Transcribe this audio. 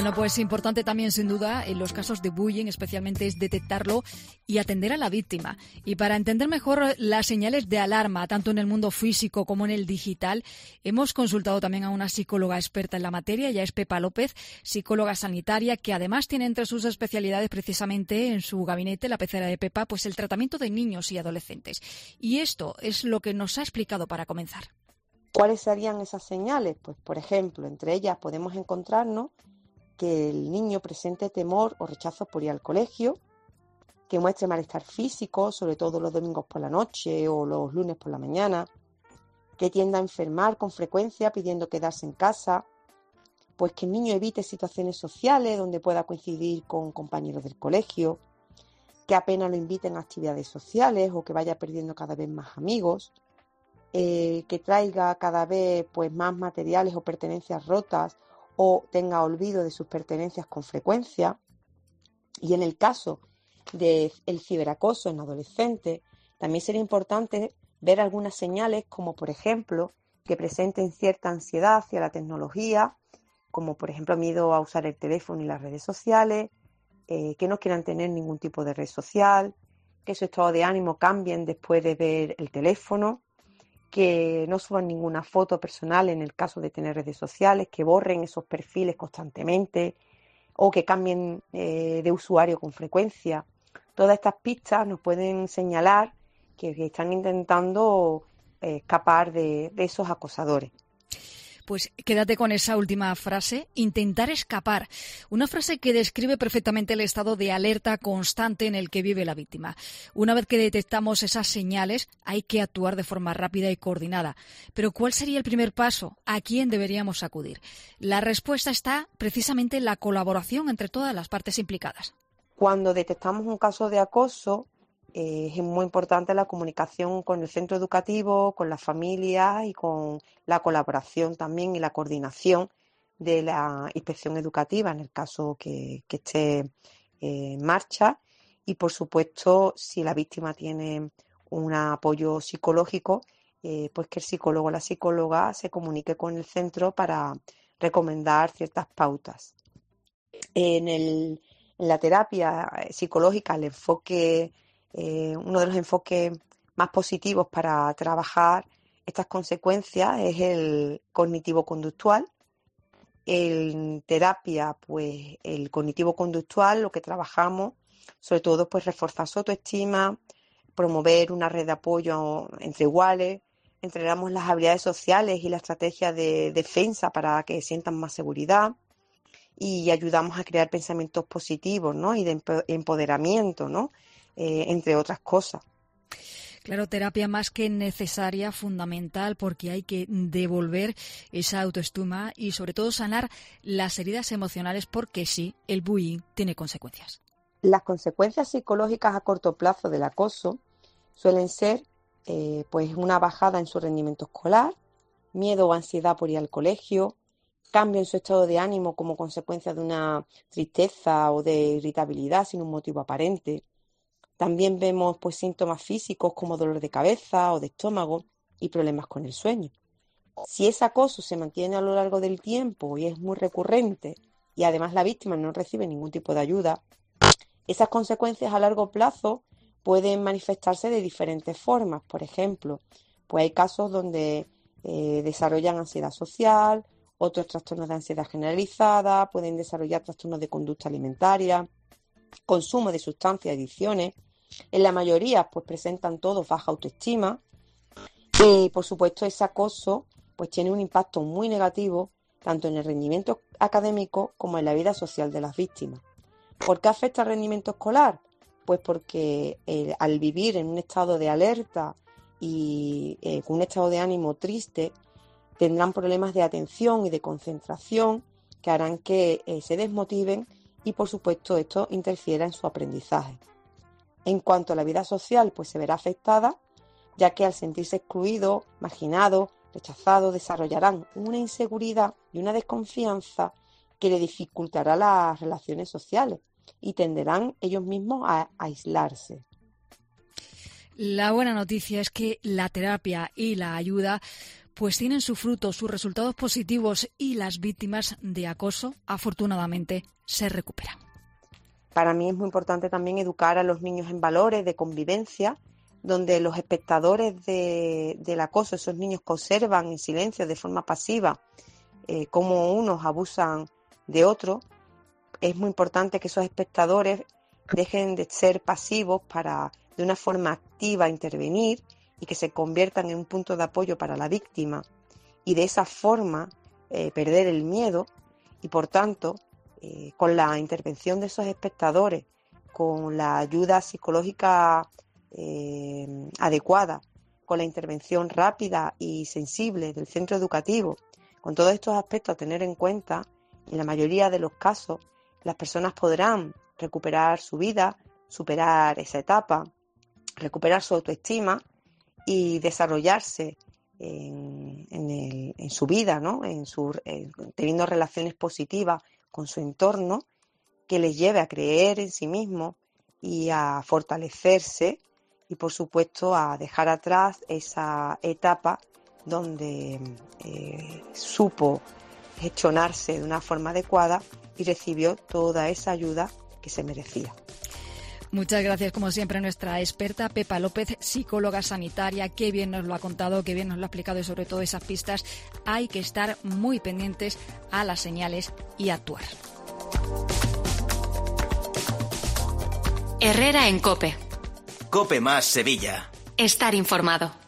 Bueno, pues importante también, sin duda, en los casos de bullying, especialmente, es detectarlo y atender a la víctima. Y para entender mejor las señales de alarma, tanto en el mundo físico como en el digital, hemos consultado también a una psicóloga experta en la materia, ella es Pepa López, psicóloga sanitaria, que además tiene entre sus especialidades precisamente en su gabinete, la pecera de Pepa, pues el tratamiento de niños y adolescentes. Y esto es lo que nos ha explicado para comenzar. ¿Cuáles serían esas señales? Pues, por ejemplo, entre ellas podemos encontrarnos que el niño presente temor o rechazo por ir al colegio, que muestre malestar físico, sobre todo los domingos por la noche o los lunes por la mañana, que tienda a enfermar con frecuencia pidiendo quedarse en casa, pues que el niño evite situaciones sociales donde pueda coincidir con compañeros del colegio, que apenas lo inviten a actividades sociales o que vaya perdiendo cada vez más amigos, que traiga cada vez pues más materiales o pertenencias rotas o tenga olvido de sus pertenencias con frecuencia. Y en el caso del ciberacoso en adolescentes, también sería importante ver algunas señales como, por ejemplo, que presenten cierta ansiedad hacia la tecnología, como por ejemplo miedo a usar el teléfono y las redes sociales, que no quieran tener ningún tipo de red social, que su estado de ánimo cambien después de ver el teléfono, que no suban ninguna foto personal en el caso de tener redes sociales, que borren esos perfiles constantemente o que cambien de usuario con frecuencia. Todas estas pistas nos pueden señalar que están intentando escapar de esos acosadores. Pues quédate con esa última frase, intentar escapar. Una frase que describe perfectamente el estado de alerta constante en el que vive la víctima. Una vez que detectamos esas señales, hay que actuar de forma rápida y coordinada. Pero ¿cuál sería el primer paso? ¿A quién deberíamos acudir? La respuesta está precisamente en la colaboración entre todas las partes implicadas. Cuando detectamos un caso de acoso, es muy importante la comunicación con el centro educativo, con las familias y con la colaboración también y la coordinación de la inspección educativa en el caso que esté en marcha. Y, por supuesto, si la víctima tiene un apoyo psicológico, pues que el psicólogo o la psicóloga se comunique con el centro para recomendar ciertas pautas. En la terapia psicológica, el enfoque, uno de los enfoques más positivos para trabajar estas consecuencias es el cognitivo-conductual. En terapia, pues el cognitivo-conductual, lo que trabajamos, sobre todo, pues reforzar su autoestima, promover una red de apoyo entre iguales, entrenamos las habilidades sociales y la estrategia de defensa para que sientan más seguridad. Y ayudamos a crear pensamientos positivos, ¿no? Y de empoderamiento, ¿no? Entre otras cosas. Claro, terapia más que necesaria, fundamental, porque hay que devolver esa autoestima y sobre todo sanar las heridas emocionales, porque sí, el bullying tiene consecuencias. Las consecuencias psicológicas a corto plazo del acoso suelen ser pues una bajada en su rendimiento escolar, miedo o ansiedad por ir al colegio, cambio en su estado de ánimo como consecuencia de una tristeza o de irritabilidad sin un motivo aparente. También vemos pues síntomas físicos como dolor de cabeza o de estómago y problemas con el sueño. Si ese acoso se mantiene a lo largo del tiempo y es muy recurrente y además la víctima no recibe ningún tipo de ayuda, esas consecuencias a largo plazo pueden manifestarse de diferentes formas. Por ejemplo, pues hay casos donde desarrollan ansiedad social, otros trastornos de ansiedad generalizada, pueden desarrollar trastornos de conducta alimentaria, consumo de sustancias, adicciones. En la mayoría, pues presentan todos baja autoestima y, por supuesto, ese acoso pues tiene un impacto muy negativo tanto en el rendimiento académico como en la vida social de las víctimas. ¿Por qué afecta el rendimiento escolar? Pues porque al vivir en un estado de alerta y con un estado de ánimo triste, tendrán problemas de atención y de concentración que harán que se desmotiven y, por supuesto, esto interfiera en su aprendizaje. En cuanto a la vida social, pues se verá afectada, ya que al sentirse excluidos, marginados, rechazados, desarrollarán una inseguridad y una desconfianza que le dificultará las relaciones sociales y tenderán ellos mismos a aislarse. La buena noticia es que la terapia y la ayuda pues tienen su fruto, sus resultados positivos, y las víctimas de acoso, afortunadamente, se recuperan. Para mí es muy importante también educar a los niños en valores de convivencia, donde los espectadores del acoso, esos niños que observan en silencio, de forma pasiva, cómo unos abusan de otros. Es muy importante que esos espectadores dejen de ser pasivos para, de una forma activa, intervenir y que se conviertan en un punto de apoyo para la víctima, y de esa forma perder el miedo y, por tanto, con la intervención de esos espectadores, con la ayuda psicológica adecuada, con la intervención rápida y sensible del centro educativo, con todos estos aspectos a tener en cuenta, en la mayoría de los casos las personas podrán recuperar su vida, superar esa etapa, recuperar su autoestima y desarrollarse en su vida, ¿no? Teniendo relaciones positivas con su entorno, que les lleve a creer en sí mismos y a fortalecerse, y por supuesto a dejar atrás esa etapa donde supo gestionarse de una forma adecuada y recibió toda esa ayuda que se merecía. Muchas gracias, como siempre, a nuestra experta Pepa López, psicóloga sanitaria. Qué bien nos lo ha contado, qué bien nos lo ha explicado, y sobre todo esas pistas. Hay que estar muy pendientes a las señales y actuar. Herrera en COPE. COPE más Sevilla. Estar informado.